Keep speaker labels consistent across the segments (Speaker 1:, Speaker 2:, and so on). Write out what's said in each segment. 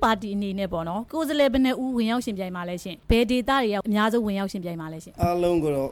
Speaker 1: ပါတီအနေနဲ့ပေါ့နော်ကိုယ်စားလှယ်ဘယ်နှဦးဝင်ရောက်ရှင်ပြိုင်မှာလဲရှင်ဘယ်ဒေသတွေရောက်အများဆုံးဝင်ရောက်ရှင်ပြိုင်မှာလဲရှင်
Speaker 2: အားလုံးကတော့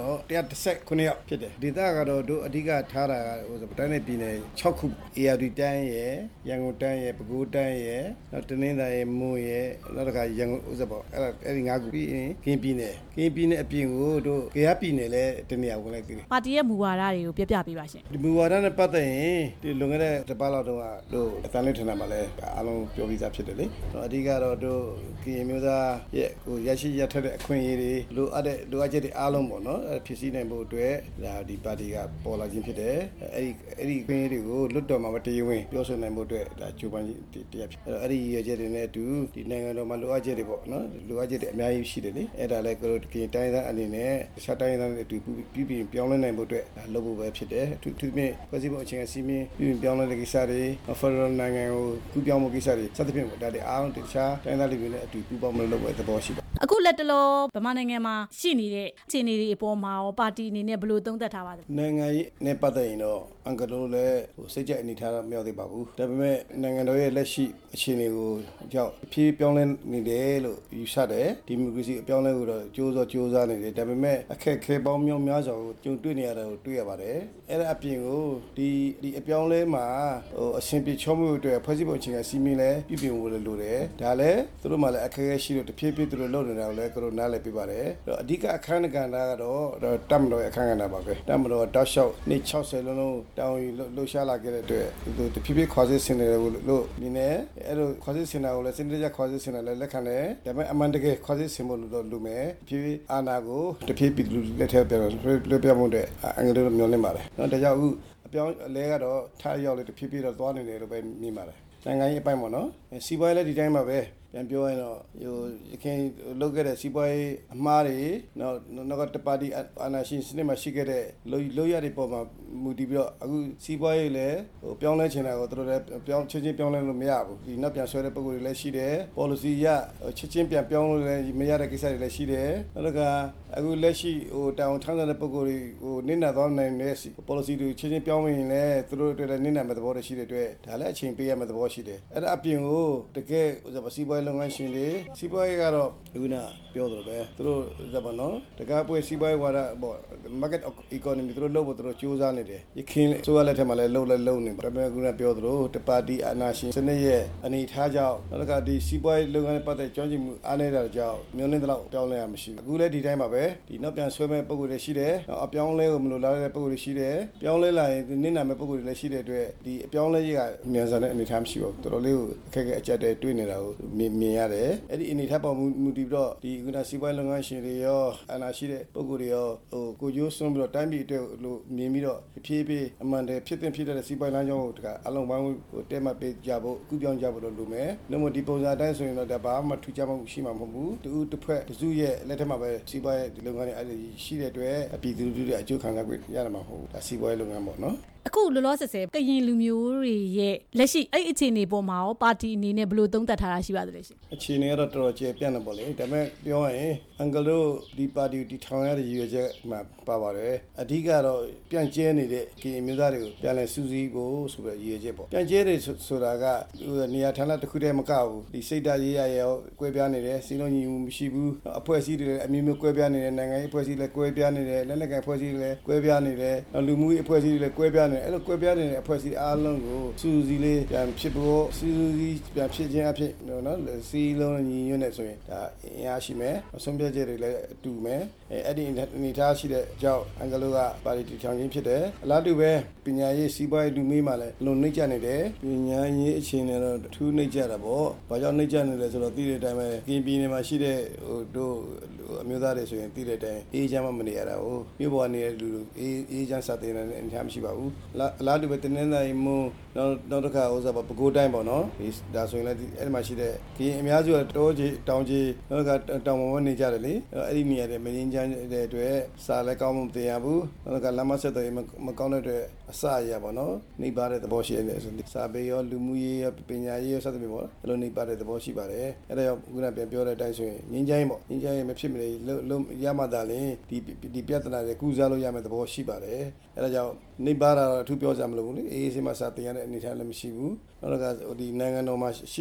Speaker 2: 119ယောက်ဖြစ်တယ်ဒေသကတော့တို့အဓိကထားတာကတိုင်းနယ်ပြည်နယ်6ခု ARD တိုင်းရယ်ရန်ကုန်တိုင်းရယ်ပဲခူးတိုင်းရယ်နောက်တနင်္သာရီမွန်ရယ်နောက်တစ်ခါရန်ကုန်ဥစ္စာပေါ့အဲ့ဒီ5ခုပြီးရင်ကင်းပြည်နယ်အပြင်ကိုတို့ကယားပြည်နယ်လဲတနေရာဝင်လိုက်သေးတယ်
Speaker 1: ပါတီရဲ့မူဝါဒတွေကိုပြပြပေးပါရှင်
Speaker 2: ဒီမူဝါဒနဲ့ပတ်သက်ရင်ဒီလွန်ခဲ့တဲ့တစ်ပတ်လောက်တုန်းကတို့အတန်းလေးထင်တာမှလည်းအားလုံးပြောပြီးသားဖြစ်တယ်လေအဓိကတော့တို့ကရင်မျိုးသားရဲ့ကိုရရှိရထက်တဲ့အခွင့်အရေးတွေလိုအပ်ချက်တွေအားလုံးပေါ့နော်ဖြစ်စည်းနိုင်ဖို့အတွက်ဒါဒီပါတီကပေါ်လာခြင်းဖြစ်တယ်အဲ့ဒီခွင့်အရေးတွေကိုလွတ်တော်မှာတရားဝင်ပြောဆိုနိုင်ဖို့အတွက်ဒါကြိုးပမ်းတရားဖြစ်အဲ့ဒီရည်ရွယ်ချက်တွေနဲ့အတူဒီနိုင်ငံတော်မှာလိုအပ်ချက်တွေပေါ့နော်လိုအပ်ချက်တွေအများကြီးရှိတယ်လေအဲ့ဒါလည်းကိုကရင်တိုင်းသားအနေနဲ့ဆက်တိုင်းသားတွေအတူပြည်ပြောင်းလဲနိုင်ဖို့အတွက်လုပ်ဖို့ပဲဖြစ်တယ်အထူးဖြင့်ဖွဲ့စည်းပုံအခြေခံစည်းမျဉ်းပြည်ပြောင်းလဲတဲ့ကိစ္စတွေဖက်ဒရယ်နိုင်ငံကိုကူးပြောင်းမှုကိစ္စတွေစသဖြင့်ဒါတွေအားလုံးတခြားတိုင်းသားတွေနဲ့အတူပူးပေါင်းမလုပ်တဲ့သဘောရှိပါ
Speaker 1: အခုလက်တလောဗမာနိုင်ငံမှာရှိနေတဲ့အခြေအနေတွေအပေါ်မှာရောပါတီအနေနဲ့ဘယ်လိုသုံးသပ်ထားပါလဲ
Speaker 2: နိုင်ငံရေးနဲ့ပတ်သက်ရင်တော့အင်္ဂလိပ်လည်းစိတ်ကြိုက်အနေထားတော့မရောက်သေးပါဘူးဒါပေမဲ့နိုင်ငံတော်ရဲ့လက်ရှိအခြေအနေကိုကြောက်ဖြည်းပြောင်းလဲနေတယ်လို့ယူဆတယ်ဒီမိုကရေစီအပြောင်းလဲကိုတော့ကြိုးစားနေတယ်ဒါပေမဲ့အခက်အခဲပေါင်းများများစွာကိုကြုံတွေ့နေရတာကိုတွေ့ရပါတယ်အဲ့ဒါအပြင်ကိုဒီအပြောင်းလဲမှာအရှင်ပြေချောမှုအတွက်ဖွဲ့စည်းပုံအခြေခံစီမင်းလဲပြည်ပြင်ဖို့လိုတယ်ဒါလည်းသူတို့မှလည်းအခက်အခဲရှိလို့တဖြည်းဖြည်းသူတို့လုပ်နေတာကိုလည်းကိုရိုနာလည်းပြပါတယ်အဓိကအခန်းကဏ္ဍကတော့တပ်မတော်ရဲ့အခန်းကဏ္ဍပါပဲတပ်မတော်တောက်လျှောက်နေ့60လုံးတောင်းလှုပ်ရှားလာခဲ့တဲ့အတွက်သူတဖြည်းဖြည်းခွာစစ်ဆင်တယ်လို့မြင်တယ်အဲ့လိုခွာစစ်ဆင်တာကိုလည်းစနစ်တကျခွာစစ်ဆင်တယ်လည်းလက်ခံတယ်ဒါပေမဲ့အမှန်တကယ်ခွာစစ်ဆင်ဖို့လိုမယ်ဖြည်းဖြည်းအာဏာကိုတဖြည်းဖြည်းလက်ထပ်ပြမှုတဲ့အင်္ဂလိပ်လိုမျှော်လင့်ပါတယ်ဒါကြောင့်အခုအပြောင်းအလဲကတော့ထားရောက်လေတဖြည်းဖြည်းတော့သွားနေတယ်လို့ပဲမြင်ပါတယ်နိုင်ငံရေးအပိုင်းပေါ့နော်စီးပွားရေးလည်းဒီတိုင်းပါပဲပြန်ပြောရင်တော့ရခင်လုပ်ခဲ့တဲ့စီးပွားရေးအမှားတွေနောက်ကတပါတီအာဏာရှင်စနစ်မှာရှိခဲ့တဲ့လုပ်ရတဲ့ပုံမှာမူတည်ပြီးတော့အခုစီးပွားရေးလည်းပြောင်းလဲချင်တာကိုတို့လည်းချင်းပြောင်းလဲလို့မရဘူးဒီနောက်ပြန်ဆွဲတဲ့ပုံတွေလည်းရှိတယ် policy ရချင်းပြန်ပြောင်းလို့လည်းမရတဲ့ကိစ္စတွေလည်းရှိတယ်နောက်ကအခုလက်ရှိတောင်ထမ်းတဲ့ပုံတွေနင့်နာသွားနိုင်တဲ့ policy တွေချင်းပြောင်းရင်လည်းတို့အတွက်လည်းနင့်နာမဲ့သဘောတွေရှိတဲ့အတွက်ဒါလည်းအချိန်ပေးရမဲ့သဘောရှိတယ်အဲ့ဒါအပြင်ကိုတကယ်စီးပွားလုပ်ငန်းရှင်တွေစီးပွားရေးကတော့ခုနပြောသလိုပဲသူတို့ဇာတ်နော်တကားပွဲစီးပွားရေးဝါဒပေါ့ market economy သူတို့လုပ်ဖို့သူတို့စူးစမ်းနေတယ်ရခိုင်ဆိုရလက်ထက်မှာလည်းလုံနေပါဒါပေမဲ့ခုနပြောသလိုတပါတီအာဏာရှင်စနစ်ရဲ့အနေထားကြောင့်နောက်ကဒီစီးပွားရေးလုပ်ငန်းပတ်သက်ကျွမ်းကျင်မှုအားနည်းတာကြောင့်မျိုးနှင်းတော့ပြောင်းလဲရမရှိဘူးအခုလည်းဒီတိုင်းပါပဲဒီနောက်ပြန်ဆွဲမဲ့ပုံစံတွေရှိတယ်အပြောင်းလဲကိုမလိုလားတဲ့ပုံစံတွေရှိတယ်ပြောင်းလဲလာရင်နင့်နာမဲ့ပုံစံတွေလည်းရှိတဲ့အတွက်ဒီအပြောင်းလဲကြီးကအမြန်ဆန်တဲ့အနေထားမရှိဘူးတော်တော်လေးကိုအခက်အခဲအကျက်တွေတွေ့နေတာကိုမြင်ရတယ်အဲ့ဒီအနေထားပေါ်မူတည်ပြီးတော့ဒီခုနစီးပွားရေးလုပ်ငန်းရှင်တွေရောအာဏာရှိတဲ့ပုံစံတွေရောကိုကျိုးစွန်းပြီးတော့တိုင်းပြည်အတွက်လို့မြင်ပြီးတော့ဖြည်းဖြည်းအမှန်တည်းဖြစ်တဲ့စီးပွားရေးလမ်းကြောင်းကိုအလုံးပေါင်းတဲမှပေးကြဖို့အခုပြောင်းကြဖို့လိုမယ်။နှုတ်ဒီပုံစံအတိုင်းဆိုရင်တော့ဒါဘာမှထူးခြားမှုရှိမှာမဟုတ်ဘူး။တူတစ်ဖက်တစုရဲ့လက်ထက်မှာပဲစီးပွားရေးဒီလုပ်ငန်းတွေအဲ့ဒီရှိတဲ့အတွက်အပြည်သူတွေအကျိုးခံစား권ရမှာမဟုတ်ဘူး။ဒါစီးပွားရေးလုပ်ငန်းပေါ့နော်။
Speaker 1: အခုလောလောဆယ်ကရင်လူမျိုးတွေရဲ့လက်ရှိအဲ့အခြေအနေပေါ်မှာရောပါတီအနေနဲ့ဘယ်လိုသုံးသပ်ထားတာရှိပါသလဲရှင်
Speaker 2: အခြေအနေကတော့တော်တော်ကျပြန့်နေပါလေဒါပေမဲ့ပြောရရင်အင်္ဂလိပ်ဒီပါတီတီထောင်ရတဲ့ရည်ရွယ်ချက်မှာပါပါတယ်အဓိကတော့ပြန့်ကျဲနေတဲ့ကရင်မျိုးသားတွေကိုပြန်လည်စူးစီးဖို့ဆိုတဲ့ရည်ရွယ်ချက်ပေါ့ပြန့်ကျဲတယ်ဆိုတာကနေရာဌာနတစ်ခုတည်းမကဘူးဒီစိတ်ဓာတ်ရေးရရောကွဲပြားနေတယ်စီလုံးညီမှုမရှိဘူးအဖွဲ့အစည်းတွေလည်းအမျိုးမျိုးကွဲပြားနေတယ်နိုင်ငံရေးအဖွဲ့အစည်းလည်းကွဲပြားနေတယ်လက်နက်ကိုင်အဖွဲ့အစည်းတွေလည်းကွဲပြားနေတယ်လူမှုရေးအဖွဲ့အစည်းတွေလည်းကွဲပြားအဲ့လိုကွဲပြားနေတဲ့အဖွဲ့အစည်းအားလုံးကိုစူးစီးလေးပြန်ဖြစ်ဖို့စူးစီးပြန်ဖြစ်ခြင်းအဖြစ်နော်စီလုံးညီညွတ်နေဆိုရင်ဒါအင်အားရှိမယ်အဆုံးဖြတ်ချက်တွေလည်းအတူမယ်အဲ့ဒီအနေထားရှိတဲ့အကြောင်းအင်္ဂလိပ်ကပါတီထောင်ခြင်းဖြစ်တယ်အလားတူပဲပညာရေးစီးပွားရေးလူမျိုးမှလည်းလုံနှိမ့်ကြနေတယ်ပညာရေးအခြေအနေတော့ထူးနှိမ့်ကြတာပေါ့ဘာကြောင့်နှိမ့်ကြနေလဲဆိုတော့သိတဲ့အတိုင်းပဲကင်းပြည်နယ်မှာရှိတဲ့တို့အမျိုးသားတွေဆိုရင်သိတဲ့အတိုင်းအေးချမ်းမှမနေရတာဟုတ်မြို့ပေါ်နေတဲ့လူအေးချမ်းစတဲ့အနေထားမရှိပါဘူးအလားတူပဲတင်းနေနိုင်မှုနောက်တစ်ခါဥစားပါပဲတိုင်းပေါ့နော်ဒီဒါဆိုရင်လည်းအဲ့ဒီမှာရှိတဲ့ကရင်အများစုကတောကြီးတောင်ကြီးနောက်ကတောင်ပေါ်နေကြတယ်လေအဲ့ဒီနေရာတွေမင်းချမ်းတဲ့အတွက်စားလည်းကောင်းမှမသိရဘူးနောက်ကလမ်းမဆက်တွေမကောင်းတဲ့အတွက်အစရပါနော်နှိပ်ပါတဲ့သဘောရှိတယ်ဆိုစာပေရောလူမှုရေးရောပညာရေးရောစသဖြင့်ပေါ့အဲ့လိုနှိပ်ပါတဲ့သဘောရှိပါတယ်အဲ့ဒါကြောင့်ခုနပြန်ပြောတဲ့အတိုင်းဆိုရင်ငင်းချိုင်းပေါ့ငင်းချိုင်းမဖြစ်မနေလုံးရမှသာလင်ဒီပြဿနာတွေကုစားလို့ရမယ့်သဘောရှိပါတယ်အဲ့ဒါကြောင့်နှိပ်ပါတာတော့အထူးပြောစရာမလိုဘူးလေအေးအေးဆေးမှစာတင်ရတဲ့အနေအထားလည်းမရှိဘူးနောက်ကဒီနိုင်ငံတော်မှာရှိတဲ့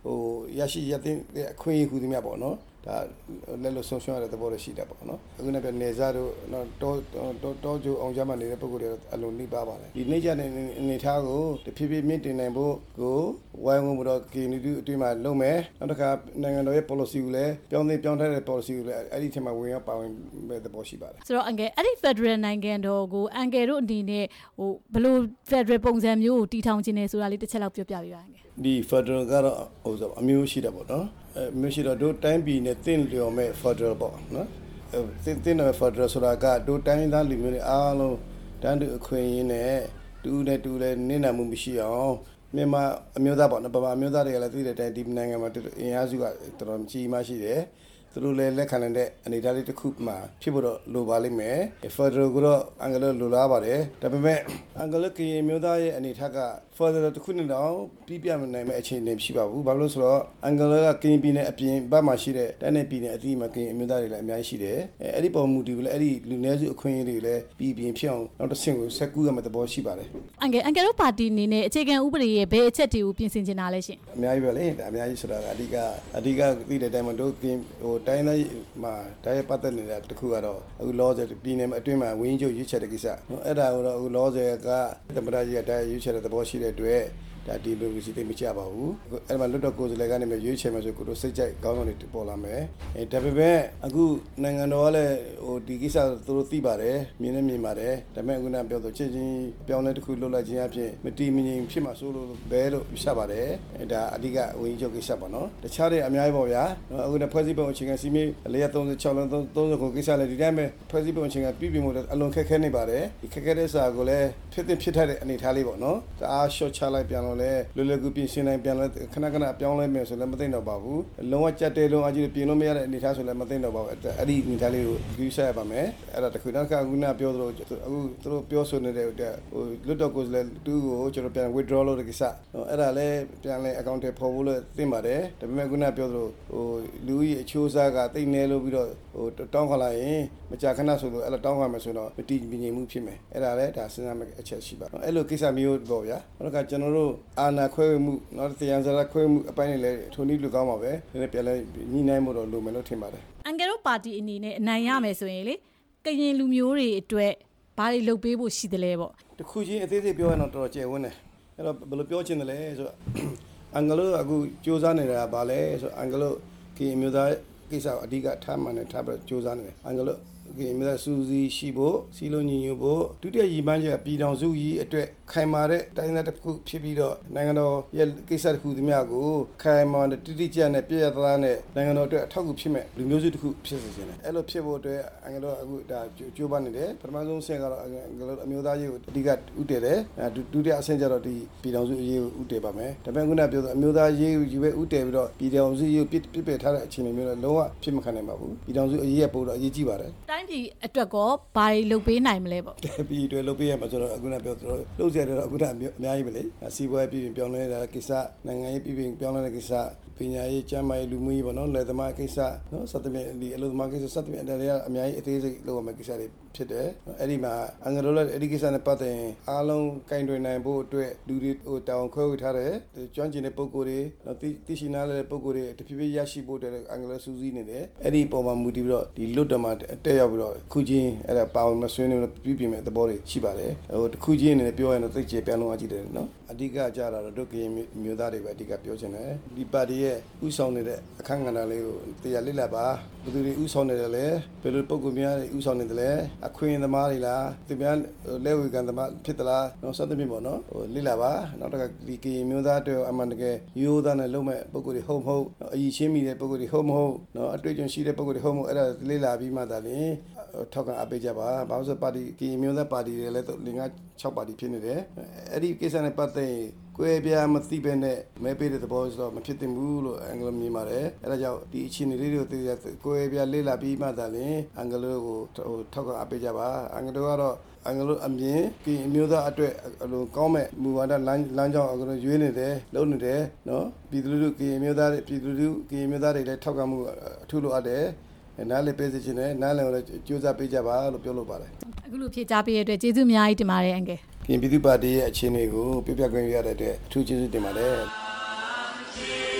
Speaker 2: ရရှိရတဲ့အခွင့်အရေးဟူသည်များပေါ့နော်ဒါလက်လို့ဆုံးရှုံးရတဲ့သဘောတွေရှိတာပေါ့နော်အခုနောက်ပြန်နေစားတို့တော့ကျိုးအောင်ကြမှာနေတဲ့ပုံစံတွေအလုံးနှိပါပါတယ်ဒီနေကြတဲ့အနေထားကိုတဖြည်းဖြည်းမြင့်တင်နိုင်ဖို့ကိုဝိုင်းဝန်းပြီးတော့ community အတွင်းမှာလုပ်မယ်နောက်တစ်ခါနိုင်ငံတော်ရဲ့ policy ကိုလည်းပြောင်းထားတဲ့ policy ကိုလည်းအဲ့ဒီထဲမှာဝင်ရောက်ပါဝင်မဲ့သဘောရှိပါတယ်
Speaker 1: ဆိုတော့အန်ကယ်အဲ့ဒီ Federal နိုင်ငံတော်ကိုအန်ကယ်တို့အနေနဲ့ဘယ်လို Federal ပုံစံမျိုးကိုတည်ထောင်ခြင်းလဲဆိုတာလေးတစ်ချက်လောက်ပြောပြပေးပါအန်ကယ်
Speaker 2: ဒီ Federal ကတော့အမျိုးရှိတာပေါ့နော်မရှိတော့တို့တိုင်းပြည်နဲ့တင့်လျော်မဲ့ Federal ပေါ့နော်တင်းတဲ့ Federal ဆိုတာကတို့တိုင်းသားလူမျိုးတွေအားလုံးတန်းတူအခွင့်အရေးနဲ့တူလည်းနင့်နာမှုမရှိအောင်မြန်မာအမျိုးသားပေါ့နော်ဗမာအမျိုးသားတွေကလည်းသိတဲ့အတိုင်းဒီနိုင်ငံမှာအင်အားစုကတော်တော်ကြီးမှရှိတယ်သူတို့လည်းလက်ခံနိုင်တဲ့အနေအထားလေးတစ်ခုမှဖြစ်ဖို့တော့လိုပါလိမ့်မယ် Federal ကတော့အင်္ဂလိပ်လိုလားပါတယ်ဒါပေမဲ့အင်္ဂလိပ်ကရင်မျိုးသားရဲ့အနေအထားက Federal တစ်ခုနဲ့တော့ပြီးပြမနိုင်မဲ့အခြေအနေမရှိပါဘူးဘာလို့လဲဆိုတော့အင်္ဂလိပ်ကကရင်ပြည်နယ်အပြင်ဘက်မှာရှိတဲ့တိုင်းနယ်ပြည်နယ်အသီးမှာကရင်အမျိုးသားတွေလည်းအများကြီးရှိတယ်အဲ့ဒီပုံမူတည်ပြီးလည်းအဲ့ဒီလူနည်းစုအခွင့်အရေးတွေလည်းပြည်ပြင်ဖြစ်အောင်နောက်တစ်ဆင့်ကိုဆက်ကူးရမယ့်သဘောရှိပါတယ်
Speaker 1: အင်္ဂလိပ်ပါတီအနေနဲ့အခြေခံဥပဒေရဲ့ဘယ်အချက်တွေကိုပြင်ဆင်နေတာလဲရှင်
Speaker 2: အများကြီးပဲလေအများကြီးဆိုတာကအဓိကသိတဲ့တိုင်းမှာတို့တိုင်းသားမှာတိုင်းပတ်သက်နေတာတခုကတော့အခုလောဆယ်ပြည်နယ်မှာအတွင်းမှာဝင်းချုပ်ရွေးချယ်တဲ့ကိစ္စအဲ့ဒါကိုတော့အခုလောဆယ်ကသမ္မတကြီးကတိုင်းရွေးချယ်တဲ့သဘောရှိတဲ့အတွက်ဒါဒီလိုစီသိမကြပါဘူးအဲ့မှာလွတ်တော်ကိုယ်စားလှယ်ကနေရွေးချယ်မယ်ဆိုကိုတို့စိတ်ကြိုက်ကောင်းကောင်းနေပေါ်လာမယ်ဒါပေမဲ့အခုနိုင်ငံတော်ကလည်းဒီကိစ္စသူတို့သိပါတယ်မြင်ပါတယ်ဒါပေမဲ့အခုနပြောတော့ချင်းပြောင်းလဲတစ်ခုလုပ်လိုက်ခြင်းအပြင်မတီးမငြိမ်ဖြစ်မှာစိုးလို့ပဲလို့ရှက်ပါတယ်ဒါအဓိကဝင်းချုပ်ကိစ္စပေါ့နော်တခြားတွေအများကြီးပေါ့ဗျာအခုနဖွဲ့စည်းပုံအခြေခံစီမင်း436လုံး30ကိုကိစ္စလည်းဒီတိုင်းပဲဖွဲ့စည်းပုံအခြေခံပြည်မှုအလွန်ခက်ခဲနေပါတယ်ဒီခက်ခဲတဲ့စာကိုလည်းဖြစ်ထားတဲ့အနေအထားလေးပေါ့နော်တအား short ချလိုက်ပြန်လို့လည်းလွယ်လွယ်ကူပြင်ဆင်နိုင်ပြန်လဲခဏပြောင်းလဲမယ်ဆိုလည်းမသိတော့ပါဘူးလုံးဝကြက်တဲလုံးအကြီးပြင်လို့မရတဲ့အနေအထားဆိုလည်းမသိတော့ပါဘူးအဲ့ဒီအနေအထားလေးကိုယူဆရပါမယ်အဲ့ဒါတခုနောက်ကခုနပြောသလိုအခုသူတို့ပြောဆိုနေတဲ့လွတ်တော်ကိုယ်စားလှယ်တူကိုကျွန်တော်ပြန် withdraw လုပ်တဲ့ကိစ္စအဲ့ဒါလည်းပြန်လဲ account ထဲပေါ်ဖို့လို့သိပါတယ်ဒါပေမဲ့ခုနပြောသလိုလူကြီးအချိုးစားကတိတ်နေလို့ပြီးတော့တောင်းခလာရင်မကြာခဏဆိုလို့အဲ့လိုတောင်းခမယ်ဆိုတော့မတည်မြင်မှုဖြစ်မယ်အဲ့ဒါလည်းဒါစဉ်းစားမယ့်အချက်ရှိပါအဲ့လိုကိစ္စမျိုးပေါ့ဗျာနောက်ကကျွန်တော်တို့အာဏာခွဲမှုနောက်တရားစရာခွဲမှုအပိုင်းတွေလည်းထုံနည်းလူကောင်းပါပဲဒီပြန်လဲညှိနှိုင်းမှုတော့လိုမယ်လို့ထင်ပါတယ်
Speaker 1: အန်ကယ်တို့ပါတီအနေနဲ့အနိုင်ရမယ်ဆိုရင်လေကရင်လူမျိုးတွေအတွက်ဘာတွေလုပ်ပေးဖို့ရှိသလဲပေါ့
Speaker 2: တခုချင်းအသေးစိတ်ပြောရင်တော့တော်တော်ကျယ်ဝန်းတယ်အဲ့တော့ဘယ်လိုပြောချင်တယ်လဲဆိုတော့အင်္ဂလိပ်အခုစူးစမ်းနေတာဗာလဲဆိုအင်္ဂလိပ်ကရင်မျိုးသားကိစ္စအဓိကထားမှနဲ့ထားပြီးစူးစမ်းနေတယ်အင်္ဂလိပ်ဒီမြတ်စူစီရှိဖို့စီလုံးညီညွတ်ဖို့ဒုတိယရည်မှန်းချက်ကပြည်တော်စုကြီးအတွက်ခိုင်မာတဲ့တိုင်းသားတစ်ခုဖြစ်ပြီးတော့နိုင်ငံတော်ရဲ့ကိစ္စတစ်ခုသမ ्या ကိုခိုင်မာတဲ့တိကျနဲ့ပြည့်ရသားနဲ့နိုင်ငံတော်အတွက်အထောက်အကူဖြစ်မဲ့လူမျိုးစုတစ်ခုဖြစ်စေချင်တယ်အဲ့လိုဖြစ်ဖို့အတွက်အင်္ဂလိပ်အခုဒါကြိုးပမ်းနေတယ်ပထမဆုံးဆင့်ကတော့အင်္ဂလိပ်အမျိုးသားရေးကိုအဓိကဥတည်တယ်ဒုတိယအဆင့်ကျတော့ဒီပြည်တော်စုအရေးကိုဥတည်ပါမယ်ဒါပေမဲ့ခုနပြောအမျိုးသားရေးကိုယူပဲဥတည်ပြီးတော့ပြည်တော်စုရေးကိုပြစ်ပယ်ထားတဲ့အခြေအနေမျိုးတော့လုံးဝဖြစ်မခံနိုင်ပါဘူးပြည်တော်စုအရေးကပို့တော့အရေးကြီးပါတယ်
Speaker 1: တိုင်းပြည်အတွက်ကောဘာတွေလုပ်ပေးနိုင်မလဲပေါ့
Speaker 2: ပြည်တွေလုပ်ပေးရမှာဆိုတော့အခုနပြောတော့လုပ်စရာတော့အခုနအများကြီးပဲလေစီးပွားရေးပြည်ပြောင်းလဲတာကိစ္စနိုင်ငံရေးပြည်ပြောင်းလဲတဲ့ကိစ္စပညာရေးကျန်းမာရေးလူမှုရေးပေါ့နော်လယ်သမားကိစ္စနော်စသဖြင့်ဒီအလုပ်သမားကိစ္စစသဖြင့်ဒါတွေကအများကြီးအသေးစိတ်လုပ်ရမယ့်ကိစ္စတွေဖြစ်တယ်အဲ့ဒီမှာအင်္ဂလိပ်လည်းအဲ့ဒီကိစ္စနဲ့ပတ်သက်ရင်အားလုံးကင်တွင်နိုင်ဖို့အတွက်လူတွေတောင်းခွဲဝေထားတယ်ကျွမ်းကျင်တဲ့ပုံကိုယ်တွေသိရှိနားလည်တဲ့ပုံကိုယ်တွေတဖြည်းဖြည်းရရှိဖို့အတွက်အင်္ဂလိပ်စူးစီးနေတယ်အဲ့ဒီပုံမှာမူတည်ပြီးတော့ဒီလွတ်တော်မှာတက်ရောက်ပြီးတော့ခုချင်းအဲ့ဒါပါဝင်မဆွေးနွေးပြီးပြင်မဲ့သဘောတွေရှိပါတယ်တခုချင်းအနေနဲ့ပြောရင်တော့သိချေပြန်လုံးအကြည့်တယ်နော်အဓိကကြတာတော့ဒုက္ခမျိုးသားတွေပဲအဓိကပြောချင်တယ်ဒီပါတီရဲ့ဥဆောင်နေတဲ့အခန်းကဏ္ဍလေးကိုတရားလေ့လာပါဘယ်သူတွေဥဆောင်နေတယ်လဲဘယ်လိုပုံကိုယ်များတွေဥဆောင်နေတယ်လဲအခွင့်သမားတွေလားသူများလက်ဝေခံသမားဖြစ်သလားနော်စသဖြင့်ပေါ့နော်လေ့လာပါနောက်တစ်ခါဒီကရင်မျိုးသားတွေအမှန်တကယ်ရိုးသားနဲ့လုံးမဲ့ပုံကိုယ်တွေဟုတ်မဟုတ်အည်ရှင်းမိတဲ့ပုံကိုယ်တွေဟုတ်မဟုတ်နော်အတွေ့အကြုံရှိတဲ့ပုံကိုယ်တွေဟုတ်မဟုတ်အဲ့ဒါလေ့လာပြီးမှသာလျှင်ထောက်ခံအပေးကြပါဘာလို့ဆိုပါတီကရင်မျိုးသားပါတီတွေလည်း5-6ပါတီဖြစ်နေတယ်အဲ့ဒီကိစ္စနဲ့ပတ်သက်ကိုယ်ပြားမသိပဲနဲ့မဲပေးတဲ့သဘောဆိုတော့မဖြစ်သင့်ဘူးလို့အင်္ဂလိပ်မြင်ပါတယ်အဲ့ဒါကြောင့်ဒီအခြေအနေလေးတွေကိုသိရကိုယ်ပြားလေ့လာပြီးမှသာလျှင်အင်္ဂလိပ်ကိုထောက်ခံအပေးကြပါအင်္ဂလိပ်ကတော့အင်္ဂလိပ်အမြင်ကရင်မျိုးသားအတွက်အလိုကောင်းမဲ့မူဝါဒလမ်းကြောင်းအကုန်ရွေးနေတယ်လုပ်နေတယ်နော်ပြည်သူလူထုကရင်မျိုးသားတွေပြည်သူလူထုကရင်မျိုးသားတွေလည်းထောက်ခံမှုအထူးလိုအပ်တယ်နားလည်ပေးစေချင်တယ်နားလည်လည်းကြိုးစားပေးကြပါလို့ပြောလိုပါတယ်
Speaker 1: အခုလိုဖြေကြားပေးရတဲ့အတွက်ကျေးဇူးအများကြီးတင်ပါတယ်အန်ကယ်
Speaker 2: ပြည်သူ့ပါတီရဲ့အခြေအနေကိုပြပြခွင့်ရတဲ့အတွက်အထူးကျေးဇူးတင်ပါတယ်